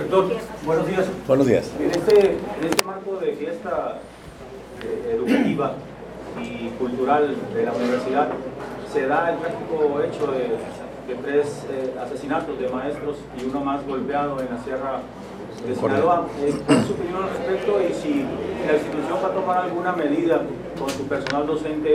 Doctor, buenos días. Buenos días. En este marco de fiesta educativa y cultural de la universidad, se da el trágico hecho de 3 asesinatos de maestros y uno más golpeado en la Sierra de Sinaloa. ¿Cuál es su opinión al respecto y si la institución va a tomar alguna medida con su personal docente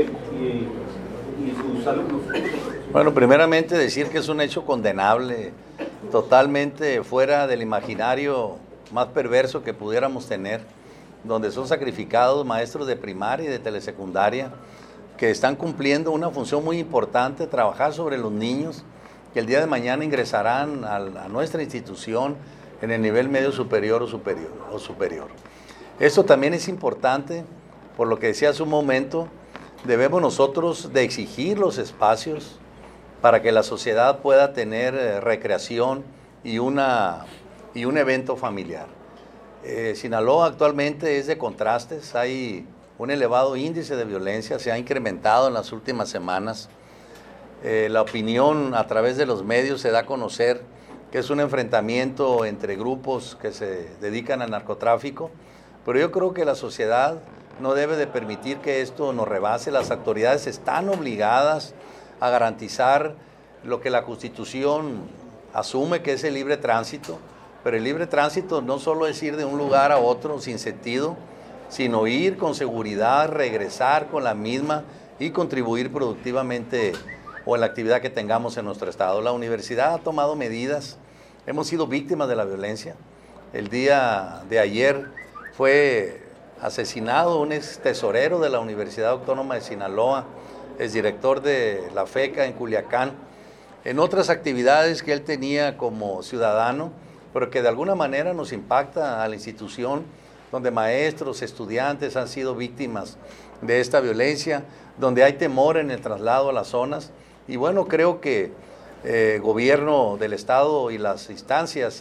y sus alumnos? Bueno, primeramente decir que es un hecho condenable, totalmente fuera del imaginario más perverso que pudiéramos tener, donde son sacrificados maestros de primaria y de telesecundaria que están cumpliendo una función muy importante, trabajar sobre los niños que el día de mañana ingresarán a nuestra institución en el nivel medio superior o superior. Esto también es importante, por lo que decía hace un momento, debemos nosotros de exigir los espacios para que la sociedad pueda tener recreación y un evento familiar. Sinaloa actualmente es de contrastes, hay un elevado índice de violencia, se ha incrementado en las últimas semanas. La opinión a través de los medios se da a conocer que es un enfrentamiento entre grupos que se dedican al narcotráfico, pero yo creo que la sociedad no debe de permitir que esto nos rebase. Las autoridades están obligadas a garantizar lo que la Constitución asume, que es el libre tránsito, pero el libre tránsito no solo es ir de un lugar a otro sin sentido, sino ir con seguridad, regresar con la misma y contribuir productivamente o en la actividad que tengamos en nuestro estado. La universidad ha tomado medidas, hemos sido víctimas de la violencia. El día de ayer fue asesinado un ex tesorero de la Universidad Autónoma de Sinaloa, es director de la FECA en Culiacán, en otras actividades que él tenía como ciudadano, pero que de alguna manera nos impacta a la institución, donde maestros, estudiantes han sido víctimas de esta violencia, donde hay temor en el traslado a las zonas. Y bueno, creo que el gobierno del estado y las instancias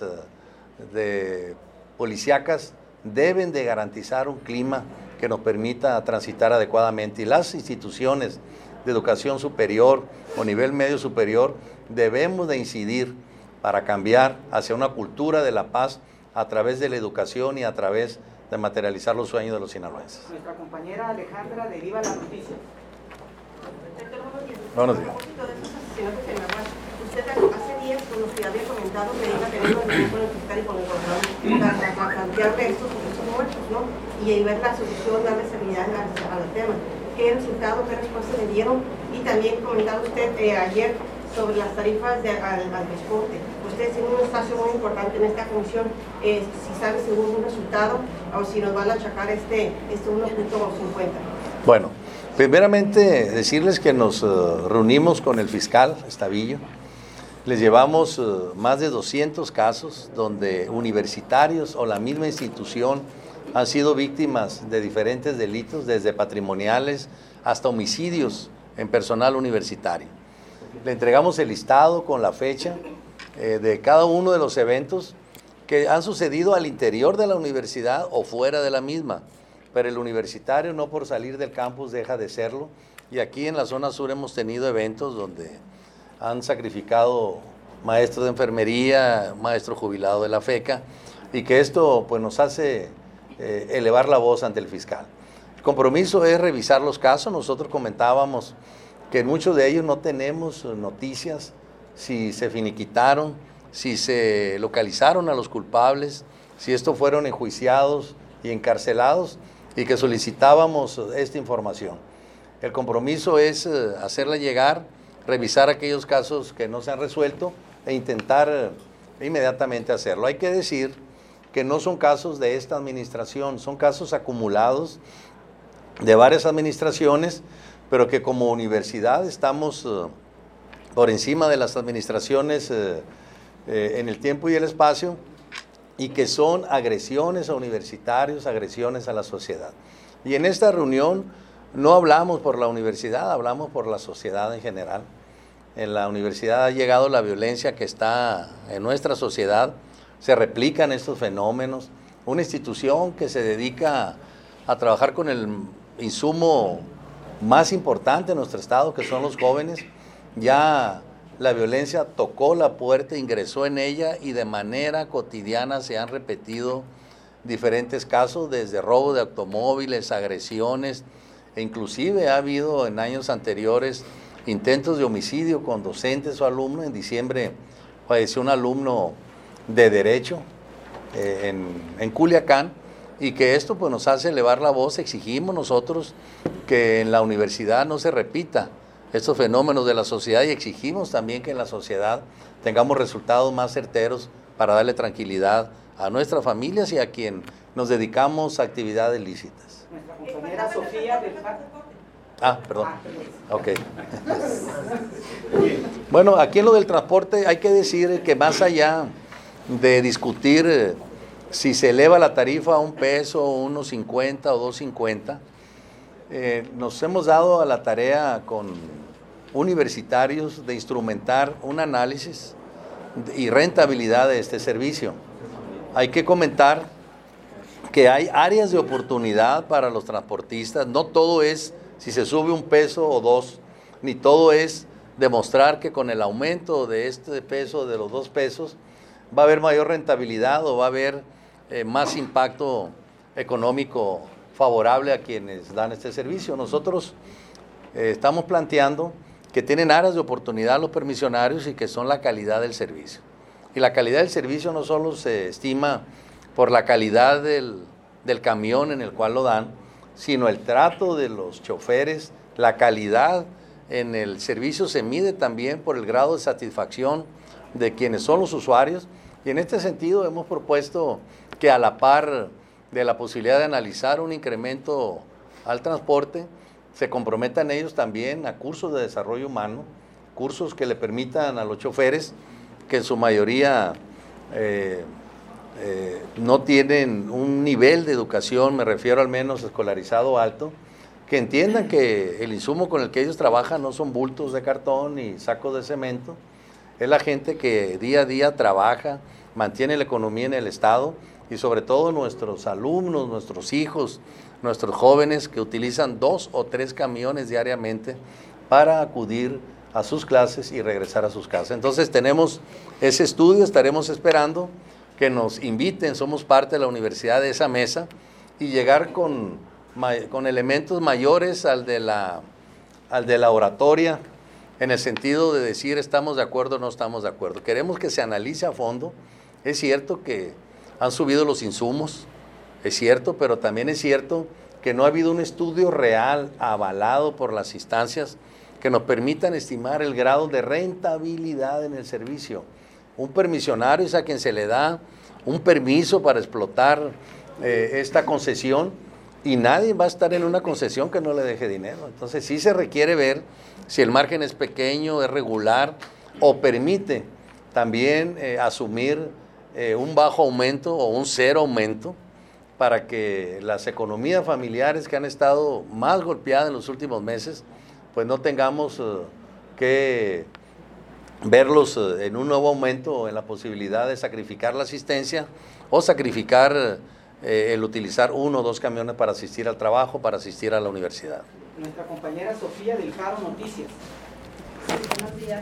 policíacas deben de garantizar un clima que nos permita transitar adecuadamente. Y las instituciones de educación superior o nivel medio superior debemos de incidir para cambiar hacia una cultura de la paz a través de la educación y a través de materializar los sueños de los sinaloenses. Nuestra compañera Alejandra de Viva la Noticia. Buenos días. A propósito de esos asesinatos en la UAS, usted hace días con los que había comentado que iba a tener una reunión con el fiscal y con el gobernador para plantearle estos muertos, ¿no? Y ver la solución, darle seguridad al tema. ¿Qué resultado, qué respuesta le dieron? Y también comentaba usted ayer sobre las tarifas al transporte. Usted tiene un espacio muy importante en esta comisión, si sabe si hubo un resultado o si nos van a achacar este 1.50. Bueno, primeramente decirles que nos reunimos con el fiscal Estavillo. Les llevamos más de 200 casos donde universitarios o la misma institución han sido víctimas de diferentes delitos, desde patrimoniales hasta homicidios en personal universitario. Le entregamos el listado con la fecha de cada uno de los eventos que han sucedido al interior de la universidad o fuera de la misma, pero el universitario no por salir del campus deja de serlo, y aquí en la zona sur hemos tenido eventos donde han sacrificado maestros de enfermería, maestro jubilado de la FECA, y que esto pues nos hace elevar la voz ante el fiscal. El compromiso es revisar los casos. Nosotros comentábamos que en muchos de ellos no tenemos noticias, si se finiquitaron, si se localizaron a los culpables, si estos fueron enjuiciados y encarcelados, y que solicitábamos esta información. El compromiso es hacerla llegar, revisar aquellos casos que no se han resuelto e intentar inmediatamente hacerlo. Hay que decir que no son casos de esta administración, son casos acumulados de varias administraciones, pero que como universidad estamos por encima de las administraciones en el tiempo y el espacio, y que son agresiones a universitarios, agresiones a la sociedad. Y en esta reunión no hablamos por la universidad, hablamos por la sociedad en general. En la universidad ha llegado la violencia que está en nuestra sociedad, se replican estos fenómenos. Una institución que se dedica a trabajar con el insumo más importante en nuestro estado, que son los jóvenes, ya la violencia tocó la puerta, ingresó en ella y de manera cotidiana se han repetido diferentes casos, desde robo de automóviles, agresiones, e inclusive ha habido en años anteriores intentos de homicidio con docentes o alumnos. En diciembre falleció un alumno de Derecho en Culiacán, y que esto pues nos hace elevar la voz. Exigimos nosotros que en la universidad no se repita estos fenómenos de la sociedad, y exigimos también que en la sociedad tengamos resultados más certeros para darle tranquilidad a nuestras familias y a quien nos dedicamos a actividades lícitas. Nuestra compañera Sofía del Perdón. Ok. Bueno, aquí en lo del transporte hay que decir que más allá de discutir si se eleva la tarifa a $1, 1.50 o 2.50, nos hemos dado a la tarea con universitarios de instrumentar un análisis y rentabilidad de este servicio. Hay que comentar que hay áreas de oportunidad para los transportistas. No todo es si se sube $1 o 2, ni todo es demostrar que con el aumento de este peso, de los $2, va a haber mayor rentabilidad o va a haber más impacto económico favorable a quienes dan este servicio. Nosotros estamos planteando que tienen áreas de oportunidad los permisionarios y que son la calidad del servicio. Y la calidad del servicio no solo se estima por la calidad del camión en el cual lo dan, sino el trato de los choferes. La calidad en el servicio se mide también por el grado de satisfacción de quienes son los usuarios, y en este sentido hemos propuesto que a la par de la posibilidad de analizar un incremento al transporte, se comprometan ellos también a cursos de desarrollo humano, cursos que le permitan a los choferes, que en su mayoría no tienen un nivel de educación, me refiero al menos escolarizado alto, que entiendan que el insumo con el que ellos trabajan no son bultos de cartón ni sacos de cemento, es la gente que día a día trabaja, mantiene la economía en el Estado, y sobre todo nuestros alumnos, nuestros hijos, nuestros jóvenes que utilizan 2 o 3 camiones diariamente para acudir a sus clases y regresar a sus casas. Entonces tenemos ese estudio, estaremos esperando que nos inviten, somos parte de la universidad de esa mesa, y llegar con elementos mayores al de la oratoria, en el sentido de decir estamos de acuerdo o no estamos de acuerdo. Queremos que se analice a fondo. Es cierto que han subido los insumos, es cierto, pero también es cierto que no ha habido un estudio real avalado por las instancias que nos permitan estimar el grado de rentabilidad en el servicio. Un permisionario es a quien se le da un permiso para explotar esta concesión, y nadie va a estar en una concesión que no le deje dinero. Entonces sí se requiere ver si el margen es pequeño, es regular, o permite también asumir un bajo aumento o un 0 aumento, para que las economías familiares que han estado más golpeadas en los últimos meses, pues no tengamos que verlos en un nuevo aumento o en la posibilidad de sacrificar la asistencia o sacrificar el utilizar 1 o 2 camiones para asistir al trabajo, para asistir a la universidad. Nuestra compañera Sofía del Faro Noticias. Sí, buenos días.